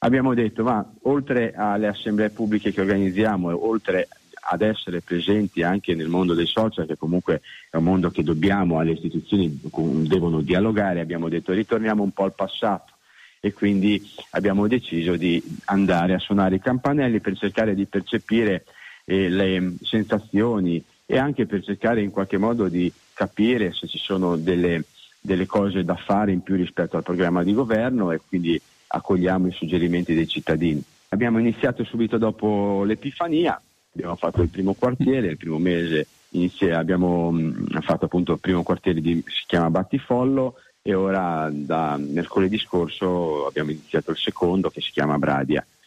abbiamo detto, ma oltre alle assemblee pubbliche che organizziamo e oltre ad essere presenti anche nel mondo dei social, che comunque è un mondo che dobbiamo, alle istituzioni devono dialogare, abbiamo detto ritorniamo un po' al passato e quindi abbiamo deciso di andare a suonare i campanelli per cercare di percepire le sensazioni e anche per cercare in qualche modo di capire se ci sono delle cose da fare in più rispetto al programma di governo, e quindi accogliamo i suggerimenti dei cittadini. Abbiamo iniziato subito dopo l'Epifania, abbiamo fatto il primo quartiere, il primo mese abbiamo fatto appunto il primo quartiere si chiama Battifollo, e ora da mercoledì scorso abbiamo iniziato il secondo che si chiama Bradia.